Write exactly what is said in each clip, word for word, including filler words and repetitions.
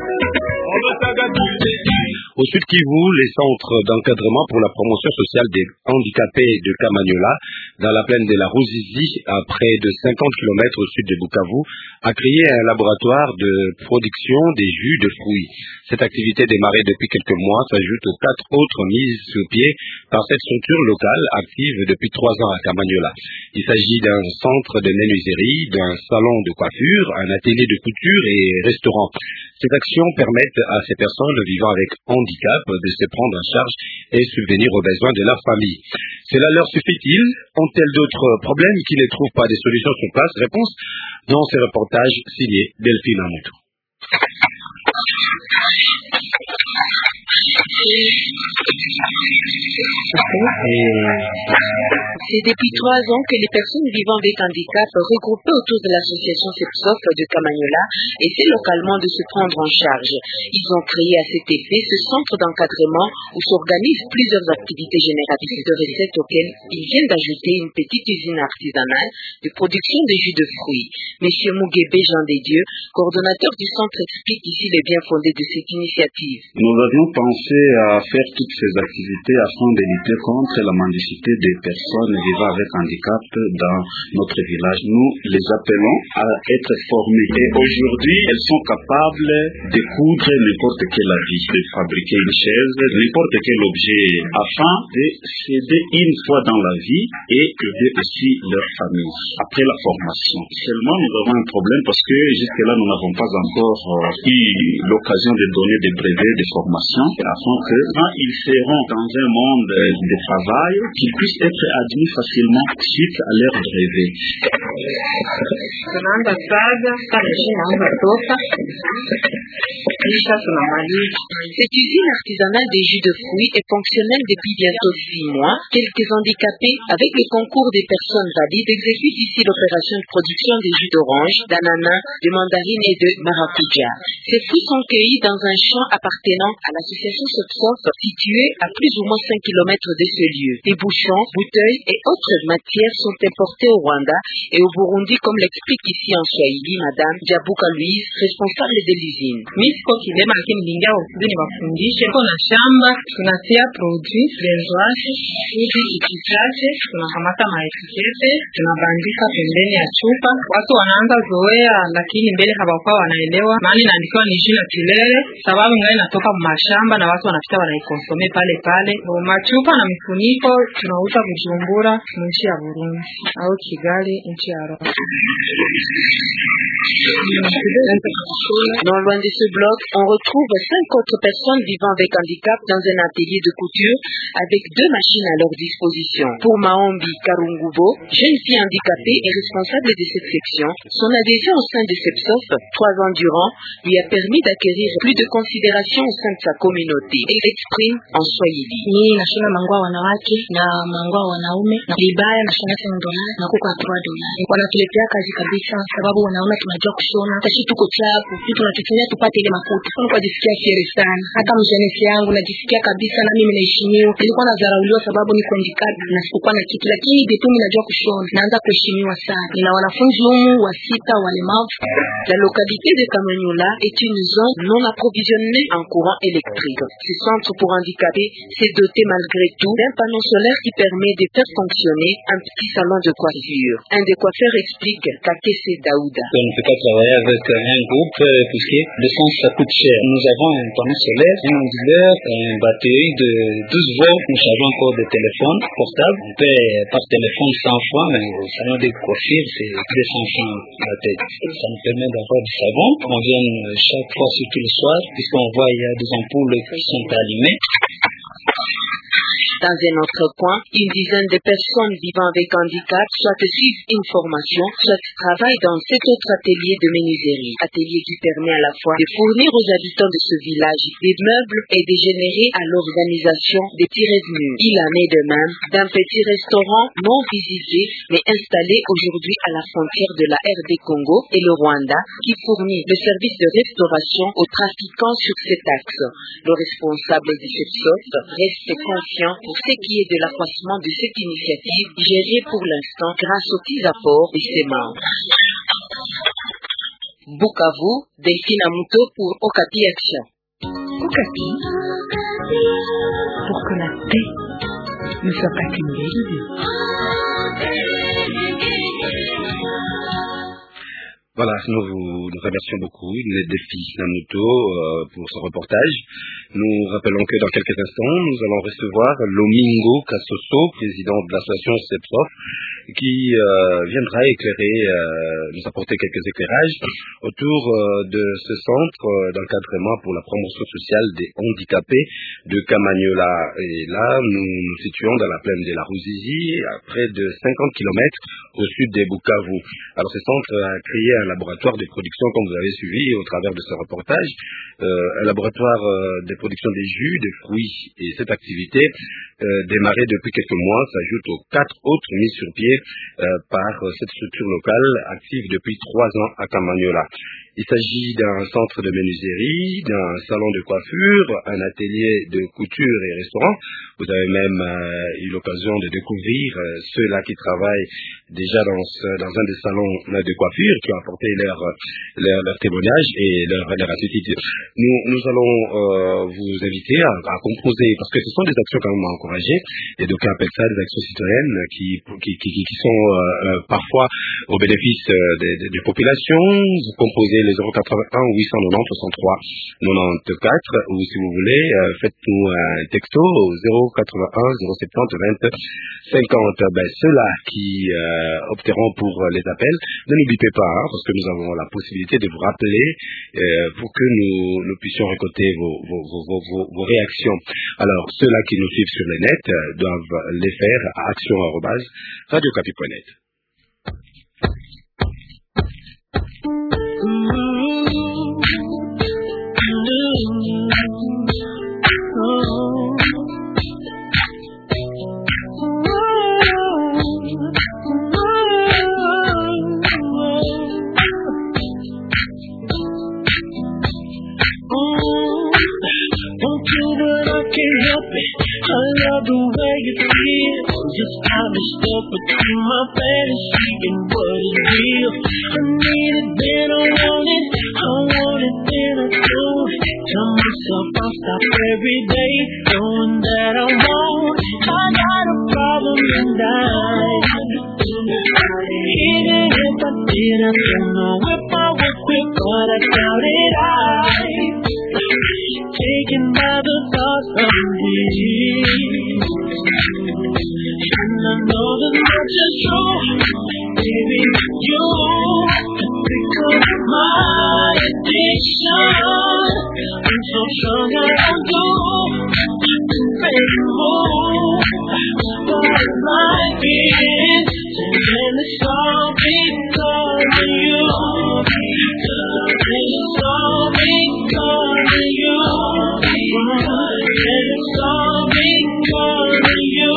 Au Sud Kivu, les centres d'encadrement pour la promotion sociale des handicapés de Kamanyola, dans la plaine de la Ruzizi, à près de cinquante kilomètres au sud de Bukavu, a créé un laboratoire de production des jus de fruits. Cette activité démarrée depuis quelques mois s'ajoute aux quatre autres mises sur pied par cette structure locale active depuis trois ans à Kamanyola. Il s'agit d'un centre de menuiserie, d'un salon de coiffure, un atelier de couture et restaurant. Ces actions permettent à ces personnes vivant avec handicap de se prendre en charge et subvenir aux besoins de leur famille. Cela leur suffit-il? Ont-elles d'autres problèmes qui ne trouvent pas des solutions sur place? Réponse dans ce reportage signé Delphine Amoutou. C'est depuis trois ans que les personnes vivant avec handicap regroupées autour de l'association Sepsof de Kamanyola essaient localement de se prendre en charge. Ils ont créé à cet effet ce centre d'encadrement où s'organisent plusieurs activités génératrices de recettes auxquelles ils viennent d'ajouter une petite usine artisanale de production de jus de fruits. Monsieur Muguebe Jean des Dieux, coordonnateur du centre, explique ici les biens fondés de cette initiative. Nous avions pensé à faire toutes ces activités afin de lutter contre la mendicité des personnes vivant avec handicap dans notre village. Nous les appelons à être formés. Et aujourd'hui, elles sont capables de coudre n'importe quel habit, de fabriquer une chaise, n'importe quel objet, afin de s'aider une fois dans la vie et aider aussi leur famille après la formation. Seulement, nous avons un problème parce que jusque-là, nous n'avons pas encore euh, eu l'occasion de donner des brevets de formation afin que quand ils seront dans un monde de travail, qu'ils puissent être admis facilement suite à leur brevet. Cette usine artisanale des jus de fruits est fonctionnelle depuis bientôt six mois. Quelques handicapés, avec le concours des personnes valides, exécutent ici l'opération de production des jus d'orange, d'ananas, de mandarine et de maracuja. Ces fruits sont cueillis dans un champ appartenant à l'association Sepsof, situé à plus ou moins cinq kilomètres de ce lieu. Des bouchons, bouteilles et autres matières sont importées au Rwanda et au Burundi, comme l'explique ici en Swahili Madame Diabuka Louise, responsable de l'usine. Misiko kilema lakini ningia usizini wafundishe kuna shamba tunatia produit frezoase ili ikichache tunakamata maetikete tunabandika pembeni ya chupa. Watu wanaanza zoea, lakini mbele hawakuwa wanaelewa maana inaandikiwa ni jina kilele, sababu ngai inatoka mashamba na watu wanapita wanaikonsome pale pale. Machupa na mifuniko tunauza Bujumbura nchi ya Burundi au Kigali nchi ya Rwanda. Non loin de ce bloc, on retrouve cinq autres personnes vivant avec handicap dans un atelier de couture avec deux machines à leur disposition. Pour Maombi Karungubo, jeune fille handicapée et responsable de cette section, son adhésion au sein de Sepsof, trois ans durant, lui a permis d'acquérir plus de considération au sein de sa communauté. Elle exprime en Swahili. Ni nashona mangwa wanawake na mangwa wanaume na libaya nashona tano dola na kuko trois dola. Wanatuletea kazi kabisa sababu wanaona tunajua kushona. Tashi tuko club, kitu tunatutumia tupate ile makuta. Kwa kwa jisikia fiere sana. Hata mjenesi yangu najisikia kabisa na mimi naheshimiwa. Nilikuwa nadharauliwa sababu niko handicap na sikuwa na kitu, lakini depuis mimi najua kushona naanza kuheshimiwa sana. Nina wanafunzi humu wa sita walemavu. La localité de Kamanyola est une zone non approvisionnée en courant électrique. Ce centre pour handicapés s'est doté malgré tout d'un panneau solaire qui permet de faire fonctionner un petit salon de coiffure. Un des coiffeurs explique Kakese Daouda. On ne peut pas travailler avec un groupe puisque l'essence ça coûte cher. Nous avons un panneau solaire, un onduleur, une batterie de douze volts. Nous avons encore des téléphones portables. On paie par téléphone cent francs, mais le salon de coiffure c'est deux cents francs la tête. Ça nous permet d'avoir du savon. On vient chaque fois, surtout le soir, puisqu'on voit il y a des ampoules qui sont allumées. Dans un autre coin, une dizaine de personnes vivant avec handicap soit suivent une formation, soit travaillent dans cet autre atelier de menuiserie. Atelier qui permet à la fois de fournir aux habitants de ce village des meubles et de générer à l'organisation des petits revenus. Il en est de même d'un petit restaurant non visité mais installé aujourd'hui à la frontière de la R D Congo et le Rwanda qui fournit le service de restauration aux trafiquants sur cet axe. Le responsable de cette sorte reste confiant pour ce qui est de l'accroissement de cette initiative gérée pour l'instant grâce aux petits apports de ses membres. Bukavu, Delphine Amuto pour Okapi Action. Okapi, pour que la paix ne soit pas qu'une belle idée. Voilà, nous vous nous remercions beaucoup, Delphine Amuto, euh, pour ce reportage. Nous rappelons que dans quelques instants, nous allons recevoir Lomingo Kassoso, président de l'association SEPSOF, qui euh, viendra éclairer, euh, nous apporter quelques éclairages autour euh, de ce centre euh, d'encadrement pour la promotion sociale des handicapés de Kamanyola. Et là, nous nous situons dans la plaine de la Ruzizi, à près de cinquante kilomètres au sud des Bukavu. Alors, ce centre a créé un laboratoire de production, comme vous avez suivi au travers de ce reportage, euh, un laboratoire euh, de production des jus, des fruits. Et cette activité, euh, démarrée depuis quelques mois, s'ajoute aux quatre autres mises sur pied euh, par euh, cette structure locale active depuis trois ans à Kamanyola. Il s'agit d'un centre de menuiserie, d'un salon de coiffure, un atelier de couture et restaurant. Vous avez même euh, eu l'occasion de découvrir euh, ceux-là qui travaillent déjà dans, ce, dans un des salons de coiffure, qui ont apporté leur, leur, leur témoignage et leur, leur attitude. Nous, nous allons euh, vous inviter à, à composer, parce que ce sont des actions quand même à encourager, et donc on appelle ça des actions citoyennes qui, qui, qui, qui sont euh, euh, parfois au bénéfice euh, des, des, des populations. Vous composez le zéro quatre-vingt-un huit cent quatre-vingt-dix soixante-trois quatre-vingt-quatre, ou si vous voulez, euh, faites-nous un texto au zéro quatre-vingt-un zéro soixante-dix vingt cinquante. Ben, ceux-là qui euh, opteront pour les appels, ne nous bipez pas, hein, parce que nous avons la possibilité de vous rappeler euh, pour que nous, nous puissions récolter vos, vos, vos, vos, vos réactions. Alors, ceux-là qui nous suivent sur le net euh, doivent les faire à action arobase radio okapi point net. I love the way you feel, just how the stuff between my fantasy and what is real. I need it, then I want it, I want it, then I do. Tell myself I'll stop every day, knowing that I won't. I got a problem and I even if I did, I don't know if I would quit, but I doubt it. I taken by the thoughts of me, and I know that much is true, baby, you become my addiction. I'm so strong I don't do, baby, move, but life is, and it's all because of you, it's all because of you. It's all because of you.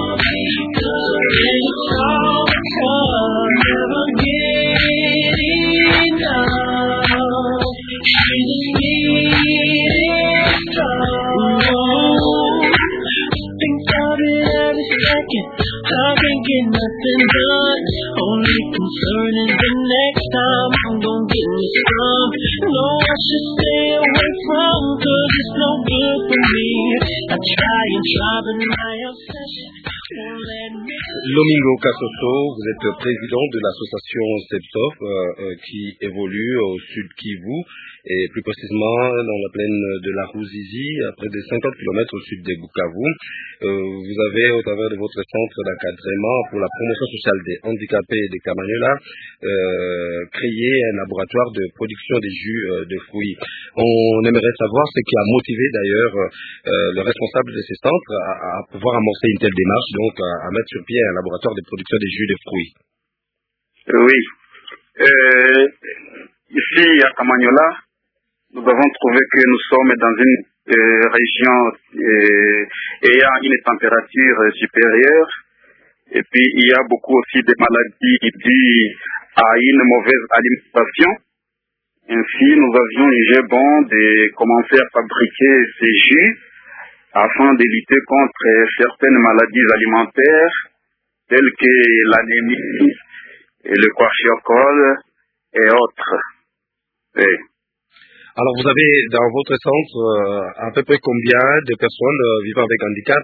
It's all because never getting enough. You just need it all. Think of it every second. I can't get nothing done. Only concern is the next time I'm gonna get me some. No, I should stay away from, cause it's no good for me. I try and try, but my obsession won't let me. Lomingo Kassoso, vous êtes président de l'association SEPSOF euh, euh, qui évolue au sud Kivu et plus précisément dans la plaine de la Ruzizi, à près de cinquante kilomètres au sud des Bukavu. Euh, vous avez, au travers de votre centre d'encadrement pour la promotion sociale des handicapés de Kamanyola, euh, créé un laboratoire de production des jus euh, de fruits. On aimerait savoir ce qui a motivé d'ailleurs euh, le responsable de ces centres à, à pouvoir amorcer une telle démarche, donc à, à mettre sur pied un laboratoire de production des jus de fruits. Oui. Euh, ici à Kamanyola, nous avons trouvé que nous sommes dans une euh, région euh, ayant une température supérieure, et puis il y a beaucoup aussi de maladies dues à une mauvaise alimentation. Ainsi, nous avions jugé bon de commencer à fabriquer ces jus afin de lutter contre certaines maladies alimentaires telles que l'anémie, le kwashiorkor et autres. Oui. Alors, vous avez dans votre centre euh, à peu près combien de personnes euh, vivant avec handicap?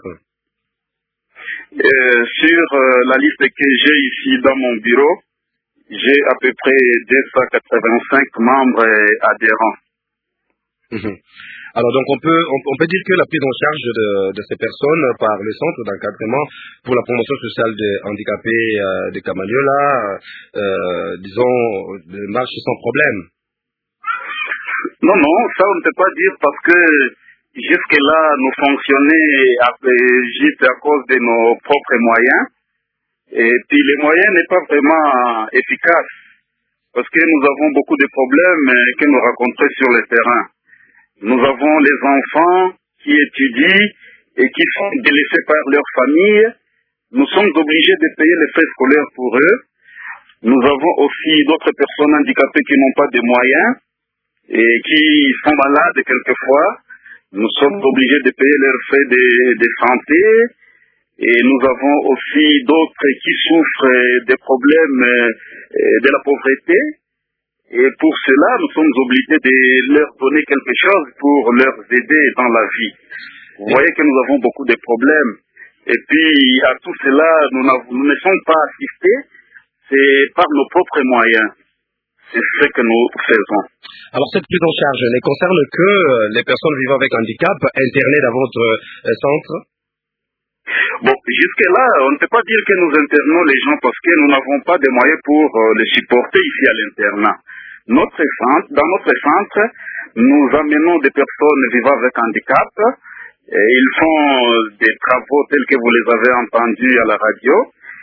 Euh, sur euh, la liste que j'ai ici dans mon bureau, j'ai à peu près deux cent quatre-vingt-cinq membres adhérents. Mmh. Alors donc on peut on, on peut dire que la prise en charge de, de ces personnes par le centre d'encadrement pour la promotion sociale des handicapés euh, de Kamanyola, euh, disons, marche sans problème. Non, non, ça on ne peut pas dire parce que jusque-là nous fonctionnons juste à cause de nos propres moyens et puis les moyens n'est pas vraiment efficaces parce que nous avons beaucoup de problèmes que nous rencontrons sur le terrain. Nous avons les enfants qui étudient et qui sont délaissés par leur famille. Nous sommes obligés de payer les frais scolaires pour eux. Nous avons aussi d'autres personnes handicapées qui n'ont pas de moyens et qui sont malades quelquefois. Nous sommes obligés de payer leurs frais de, de santé. Et nous avons aussi d'autres qui souffrent des problèmes de la pauvreté. Et pour cela, nous sommes obligés de leur donner quelque chose pour leur aider dans la vie. Vous voyez que nous avons beaucoup de problèmes. Et puis, à tout cela, nous, nous ne sommes pas assistés. C'est par nos propres moyens. C'est ce que nous faisons. Alors, cette prise en charge ne concerne que les personnes vivant avec handicap internées dans votre centre? Bon, jusque-là, on ne peut pas dire que nous internons les gens parce que nous n'avons pas de moyens pour les supporter ici à l'internat. Notre centre, dans notre centre, nous amenons des personnes vivant avec handicap. Et ils font des travaux tels que vous les avez entendus à la radio.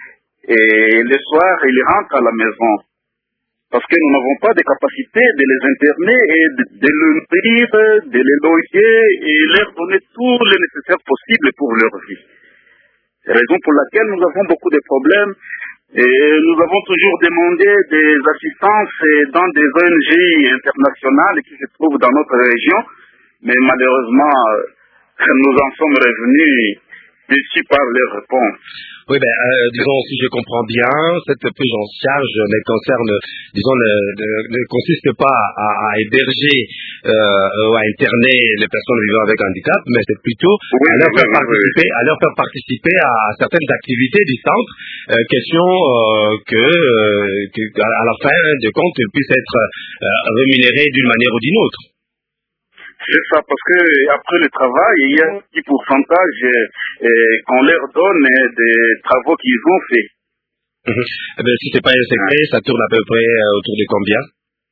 Et le soir, ils rentrent à la maison. Parce que nous n'avons pas de capacité de les interner et de, de les nourrir, de les loger et leur donner tout le nécessaire possible pour leur vie. C'est la raison pour laquelle nous avons beaucoup de problèmes. Et nous avons toujours demandé des assistances dans des O N G internationales qui se trouvent dans notre région, mais malheureusement, nous en sommes revenus déçus par leurs réponses. Oui, ben, euh, disons, si je comprends bien, cette prise en charge ne concerne, disons, ne, ne, ne consiste pas à, à héberger euh, ou à interner les personnes vivant avec handicap, mais c'est plutôt oui, à, leur oui, faire oui, participer, oui. à leur faire participer à certaines activités du centre, euh, question euh, que, euh, que, à la fin de compte, ils puissent être euh, rémunérés d'une manière ou d'une autre. C'est ça, parce que après le travail, il y a un petit pourcentage euh, qu'on leur donne des travaux qu'ils ont fait. Mmh. Eh bien, si c'est pas un secret, ça tourne à peu près euh, autour de combien?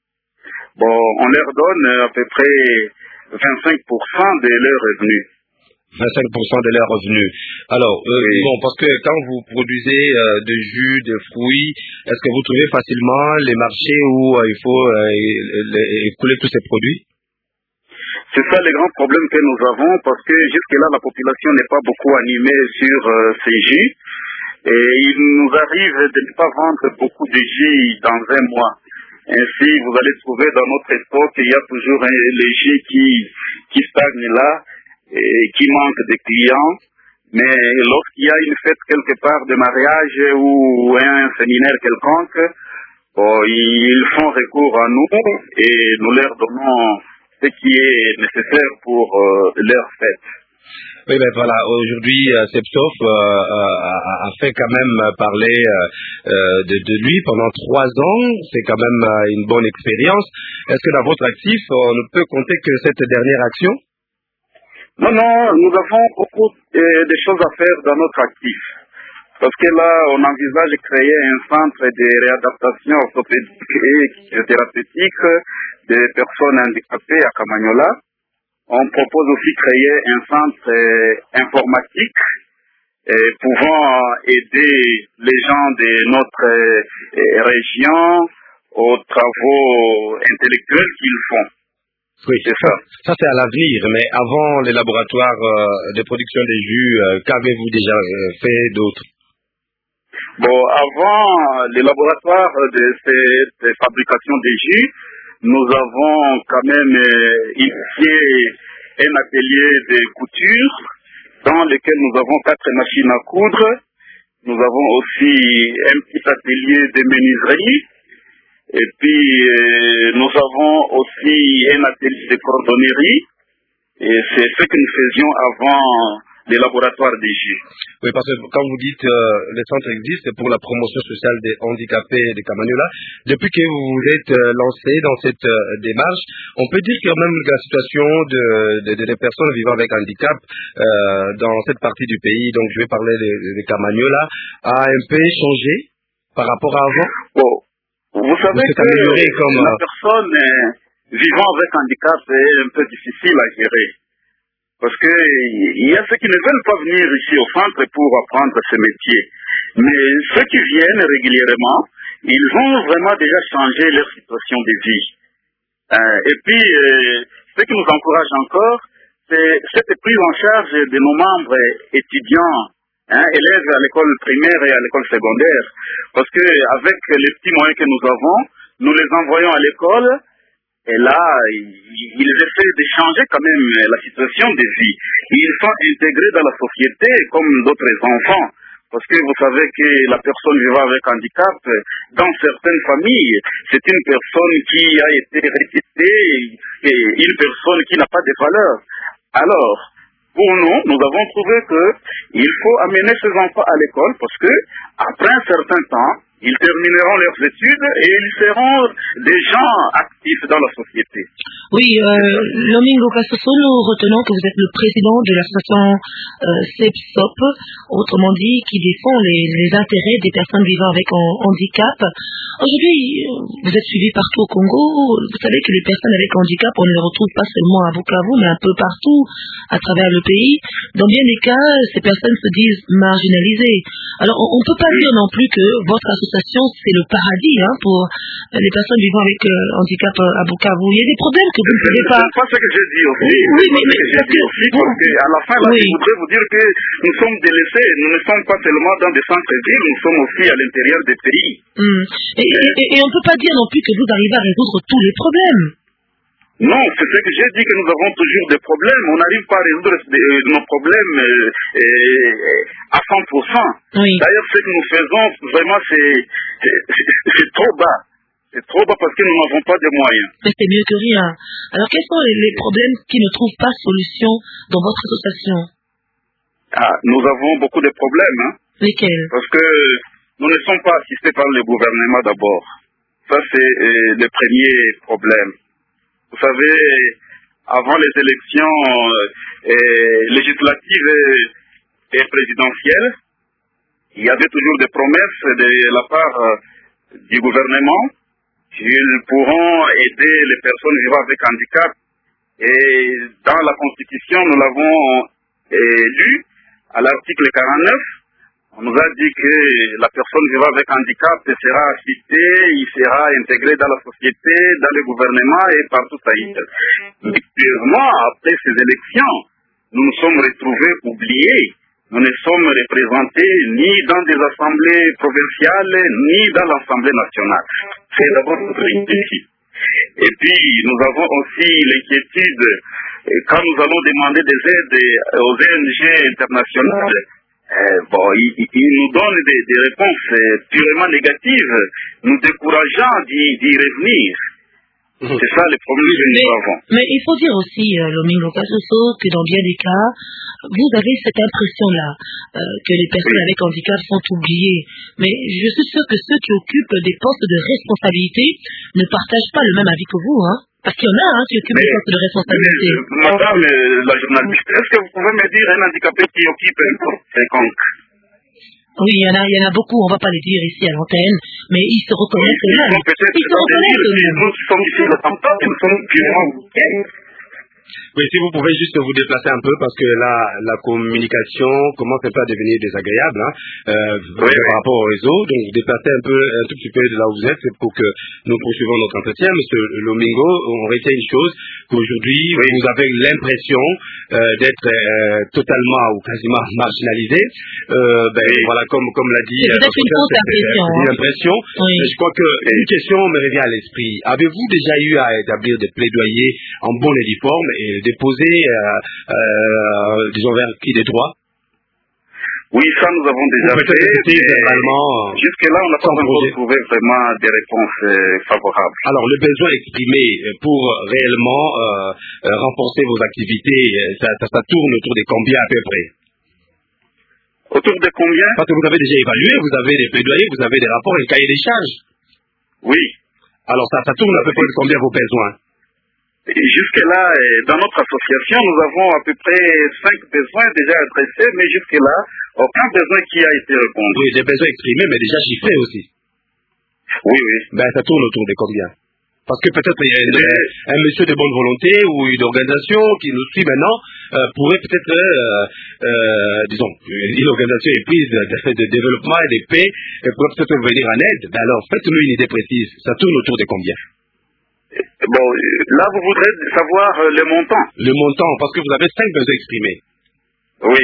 Bon, on leur donne à peu près vingt-cinq pour cent de leurs revenus. vingt-cinq pour cent de leurs revenus. Alors, euh, oui. bon, parce que quand vous produisez euh, des jus, des fruits, est-ce que vous trouvez facilement les marchés où euh, il faut euh, écouler tous ces produits? C'est ça le grand problème que nous avons, parce que jusque-là, la population n'est pas beaucoup animée sur euh, ces jus. Et il nous arrive de ne pas vendre beaucoup de jus dans un mois. Ainsi, vous allez trouver dans notre stock, il y a toujours un, les jus qui, qui stagnent là, et qui manquent de clients. Mais lorsqu'il y a une fête quelque part de mariage ou un séminaire quelconque, oh, ils font recours à nous et nous leur donnons ce qui est nécessaire pour euh, leur fête. Oui, ben voilà, aujourd'hui, euh, Sepsof euh, euh, a fait quand même parler euh, de, de lui pendant trois ans. C'est quand même euh, une bonne expérience. Est-ce que dans votre actif, on ne peut compter que cette dernière action? Non, non, nous avons beaucoup euh, de choses à faire dans notre actif. Parce que là, on envisage de créer un centre de réadaptation orthopédique et thérapeutique des personnes handicapées à Kamanyola. On propose aussi de créer un centre euh, informatique euh, pouvant aider les gens de notre euh, région aux travaux intellectuels qu'ils font. Oui, c'est ça. Ça, c'est à l'avenir. Mais avant les laboratoires euh, de production des jus, euh, qu'avez-vous déjà euh, fait d'autre? Bon, avant les laboratoires de cette fabrication des jus, nous avons quand même euh, initié un atelier de couture dans lequel nous avons quatre machines à coudre. Nous avons aussi un petit atelier de menuiserie. Et puis, euh, nous avons aussi un atelier de cordonnerie. Et c'est ce que nous faisions avant les laboratoires des J. Oui, parce que quand vous dites euh, le centre existe pour la promotion sociale des handicapés de Kamanyola, depuis que vous vous êtes euh, lancé dans cette euh, démarche, on peut dire quand même que la situation de, de, de, des personnes vivant avec handicap euh, dans cette partie du pays, donc je vais parler de, de Kamanyola, a un peu changé par rapport à avant. Bon, vous savez que comme, la personne euh, vivant avec handicap est un peu difficile à gérer. Parce que il y a ceux qui ne veulent pas venir ici au centre pour apprendre ce métier. Mais ceux qui viennent régulièrement, ils ont vraiment déjà changé leur situation de vie. Euh, et puis, euh, ce qui nous encourage encore, c'est cette prise en charge de nos membres étudiants, hein, élèves à l'école primaire et à l'école secondaire. Parce que avec les petits moyens que nous avons, nous les envoyons à l'école. Et là, ils essaient de changer quand même la situation de vie. Ils sont intégrés dans la société comme d'autres enfants. Parce que vous savez que la personne vivant avec handicap, dans certaines familles, c'est une personne qui a été rejetée et une personne qui n'a pas de valeur. Alors, pour nous, nous avons trouvé qu'il faut amener ces enfants à l'école parce que, après un certain temps, ils termineront leurs études et ils seront des gens actifs dans la société. Oui, euh, Lomingo Kassoso, nous retenons que vous êtes le président de l'association euh, C E P S O P, autrement dit, qui défend les, les intérêts des personnes vivant avec un handicap. Aujourd'hui, vous êtes suivi partout au Congo. Vous savez que les personnes avec handicap, on ne les retrouve pas seulement à Bukavu, mais un peu partout à travers le pays. Dans bien des cas, ces personnes se disent marginalisées. Alors, on ne peut pas dire non plus que votre association, c'est le paradis hein, pour les personnes vivant avec euh, handicap à Bukavu. Il y a des problèmes que vous ne pouvez pas... C'est pas ce que j'ai dit aussi. Oui, mais, mais, j'ai dit aussi parce qu'à la fin, là, oui. Je voudrais vous dire que nous sommes délaissés. Nous ne sommes pas seulement dans des centres-villes, nous sommes aussi à l'intérieur des pays. Hum. Et, et, et, et on ne peut pas dire non plus que vous arrivez à résoudre tous les problèmes. Non, c'est ce que j'ai dit, que nous avons toujours des problèmes. On n'arrive pas à résoudre nos problèmes euh, euh, à cent pour cent. Oui. D'ailleurs, ce que nous faisons, vraiment, c'est trop bas. C'est trop bas parce que nous n'avons pas de moyens. Mais c'est mieux que rien. Alors, quels sont les, les problèmes qui ne trouvent pas solution dans votre association? Ah, nous avons beaucoup de problèmes. Hein. Lesquels? Parce que nous ne sommes pas assistés par le gouvernement d'abord. Ça, c'est euh, le premier problème. Vous savez, avant les élections euh, législatives et, et présidentielles, il y avait toujours des promesses de la part euh, du gouvernement qu'ils pourront aider les personnes vivant avec handicap. Et dans la Constitution, nous l'avons euh, lu à l'article quarante-neuf. On nous a dit que la personne vivant avec handicap sera assistée, il sera intégré dans la société, dans le gouvernement et partout ailleurs. Mais clairement, après ces élections, nous nous sommes retrouvés oubliés. Nous ne sommes représentés ni dans des assemblées provinciales, ni dans l'Assemblée nationale. C'est d'abord notre défi. Et puis, nous avons aussi l'inquiétude, quand nous allons demander des aides aux O N G internationales, Euh, bon, ils il, il nous donnent des, des réponses euh, purement négatives, nous décourageant d'y revenir. Mmh. C'est ça le problème que nous avons. Mais il faut dire aussi, euh, Lomingo Kassoso, que dans bien des cas, vous avez cette impression-là, euh, que les personnes oui. avec handicap sont oubliées. Mais je suis sûr que ceux qui occupent des postes de responsabilité ne partagent pas le même avis que vous, hein. Parce qu'il y en a hein, qui occupent des postes de responsabilité. Mais, madame la journaliste, est-ce que vous pouvez me dire un handicapé qui occupe un poste quelconque? Oui, il y en a, il y en a beaucoup, on ne va pas les dire ici à l'antenne, mais ils se reconnaissent oui, eux-mêmes. Ils se reconnaissent eux-mêmes. Nous sommes ici le temps, nous sommes purement. Oui, si vous pouvez juste vous déplacer un peu parce que là, la communication commence un peu à devenir désagréable hein, euh, oui, par rapport au réseau. Donc, vous déplacez un peu, un tout petit peu de là où vous êtes pour que nous poursuivons notre entretien. Monsieur Lomingo, on retient une chose, qu'aujourd'hui, oui. vous avez l'impression euh, d'être euh, totalement ou quasiment marginalisé. Euh, ben, oui. Voilà, comme, comme l'a dit... C'est peut-être une fausse impression. C'est une impression. Oui. Mais je crois qu'une question me revient à l'esprit. Avez-vous déjà eu à établir des plaidoyers en bonne et due forme et déposer, euh, euh, disons, vers qui des droits? Oui, ça nous avons déjà fait. Jusque-là, on n'a pas encore trouvé vraiment des réponses euh, favorables. Alors, le besoin exprimé pour réellement euh, euh, renforcer vos activités, ça, ça, ça tourne autour de combien à peu près? Autour de combien? Parce que vous avez déjà évalué, vous avez des plaidoyers, vous avez des rapports et le cahier des charges. Oui. Alors, ça, ça tourne à peu près de combien vos besoins? Jusque-là, dans notre association, nous avons à peu près cinq besoins déjà adressés, mais jusque-là, aucun besoin qui a été répondu. Oui, des besoins exprimés, mais déjà chiffrés aussi. Oui, oui. Ben, ça tourne autour de combien? Parce que peut-être il y a une, mais... un monsieur de bonne volonté ou une organisation qui nous suit maintenant euh, pourrait peut-être, euh, euh, disons, une organisation éprise de, de développement et de paix pourrait peut-être venir en aide. Ben alors, faites-nous une idée précise. Ça tourne autour de combien? Bon, là, vous voudrez savoir euh, le montant. Le montant, parce que vous avez cinq besoins exprimés. Oui.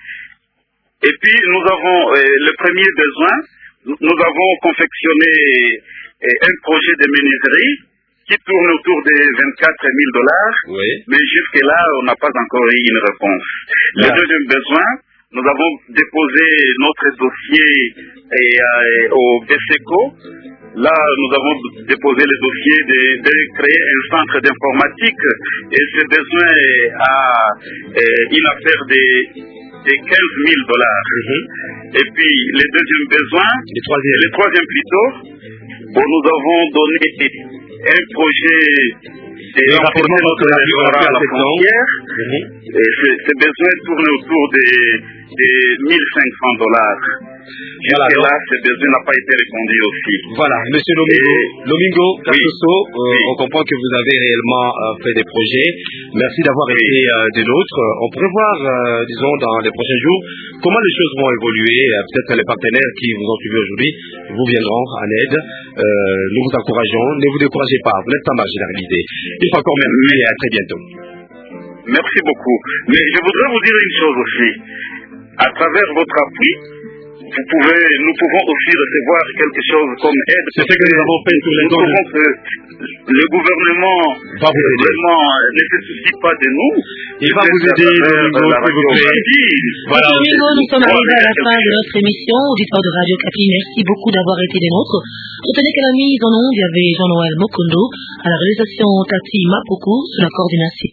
Et puis, nous avons euh, le premier besoin, nous avons confectionné euh, un projet de menuiserie qui tourne autour de vingt-quatre mille dollars. Oui. Mais jusque-là, on n'a pas encore eu une réponse. Le ah. deuxième besoin, nous avons déposé notre dossier et, euh, au B S E C O. Là, nous avons déposé le dossier de, de créer un centre d'informatique et ce besoin a euh, une affaire de, de quinze mille dollars. Mm-hmm. Et puis, le deuxième besoin, le troisième, le troisième plutôt, bon, nous avons donné un projet de renforcer notre réseau à la frontière. Mm-hmm. Et ce, ce besoin tourne autour de, de mille cinq cents dollars. Jusque voilà, là, ce besoin n'a pas été répondu aussi. Voilà, Monsieur Lomingo, et... Lomingo Kasoso, oui, euh, oui. On comprend que vous avez réellement euh, fait des projets. Merci d'avoir oui. été euh, des nôtres. On pourrait voir, euh, disons, dans les prochains jours, comment les choses vont évoluer. Euh, Peut-être que les partenaires qui vous ont suivi aujourd'hui vous viendront en aide. Euh, nous vous encourageons. Ne vous découragez pas. Vous n'êtes pas marginalisés. Il faut encore merci et à très bientôt. Merci beaucoup. Mais je voudrais vous dire une chose aussi. À travers votre appui, vous pouvez, nous pouvons aussi recevoir quelque chose comme aide. C'est ce que nous avons fait tous les Nous trouvons que le gouvernement va vous aider. Vraiment ne se soucie pas de nous. Il va vous aider, Domingo, s'il vous plaît. Voilà. Domingo, nous sommes arrivés à la fin de notre émission. Auditeur de Radio Kapi, merci beaucoup d'avoir été des nôtres. Retenez qu'à la mise en onde, il y avait Jean-Noël Mokondo, à la réalisation Tati Mapoku, sous la coordination.